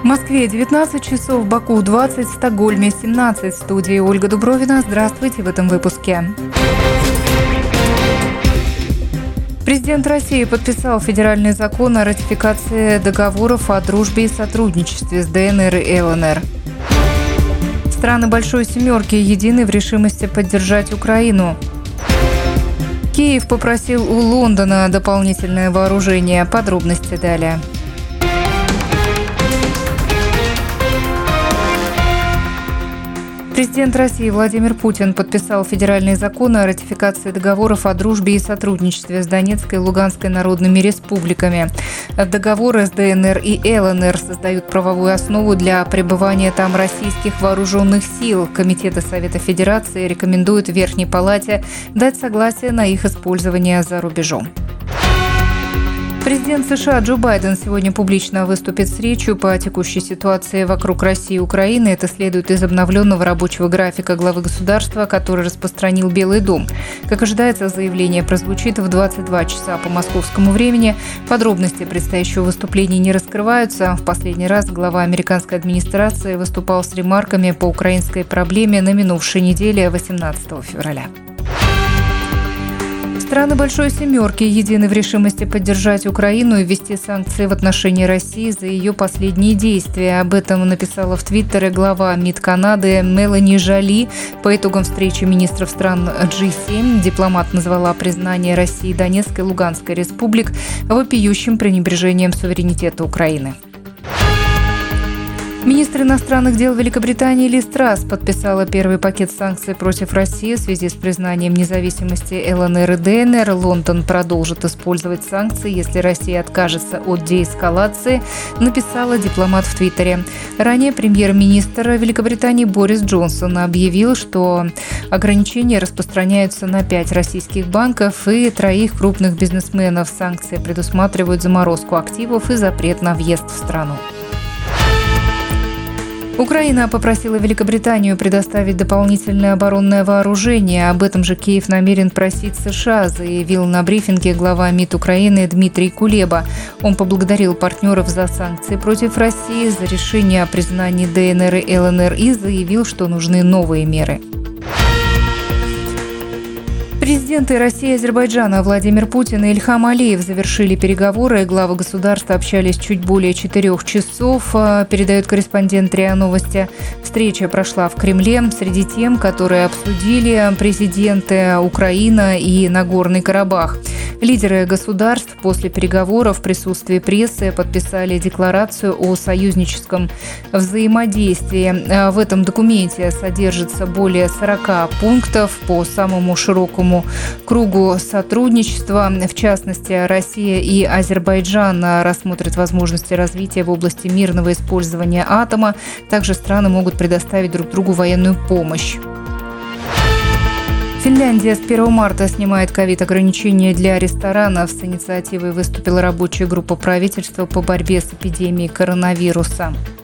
В Москве 19 часов, в Баку 20, в Стокгольме 17. В студии Ольга Дубровина. Здравствуйте в этом выпуске. Президент России подписал федеральный закон о ратификации договоров о дружбе и сотрудничестве с ДНР и ЛНР. Страны Большой Семерки едины в решимости поддержать Украину. Киев попросил у Лондона дополнительное вооружение. Подробности далее. Президент России Владимир Путин подписал федеральный закон о ратификации договоров о дружбе и сотрудничестве с Донецкой и Луганской народными республиками. Договоры с ДНР и ЛНР создают правовую основу для пребывания там российских вооруженных сил. Комитеты Совета Федерации рекомендуют Верхней Палате дать согласие на их использование за рубежом. Президент США Джо Байден сегодня публично выступит с речью по текущей ситуации вокруг России и Украины. Это следует из обновленного рабочего графика главы государства, который распространил Белый дом. Как ожидается, заявление прозвучит в 22 часа по московскому времени. Подробности предстоящего выступления не раскрываются. В последний раз глава американской администрации выступал с ремарками по украинской проблеме на минувшей неделе 18 февраля. Страны Большой Семерки едины в решимости поддержать Украину и ввести санкции в отношении России за ее последние действия. Об этом написала в Твиттере глава МИД Канады Мелани Жоли. По итогам встречи министров стран G7 дипломат назвала признание России Донецкой и Луганской республик вопиющим пренебрежением суверенитета Украины. Министр иностранных дел Великобритании Лиз Трасс подписала первый пакет санкций против России в связи с признанием независимости ЛНР и ДНР. Лондон продолжит использовать санкции, если Россия откажется от деэскалации, написала дипломат в Твиттере. Ранее премьер-министр Великобритании Борис Джонсон объявил, что ограничения распространяются на 5 российских банков и 3 крупных бизнесменов. Санкции предусматривают заморозку активов и запрет на въезд в страну. Украина попросила Великобританию предоставить дополнительное оборонное вооружение. Об этом же Киев намерен просить США, заявил на брифинге глава МИД Украины Дмитрий Кулеба. Он поблагодарил партнеров за санкции против России, за решение о признании ДНР и ЛНР и заявил, что нужны новые меры. Президенты России и Азербайджана Владимир Путин и Ильхам Алиев завершили переговоры. Главы государств общались чуть более 4 часов, передает корреспондент РИА Новости. Встреча прошла в Кремле. Среди тем, которые обсудили президенты Украина и Нагорный Карабах. Лидеры государств после переговоров в присутствии прессы подписали декларацию о союзническом взаимодействии. В этом документе содержится более 40 пунктов по самому широкому кругу сотрудничества. В частности, Россия и Азербайджан рассмотрят возможности развития в области мирного использования атома. Также страны могут предоставить друг другу военную помощь. Финляндия с 1 марта снимает ковид-ограничения для ресторанов. С инициативой выступила рабочая группа правительства по борьбе с эпидемией коронавируса.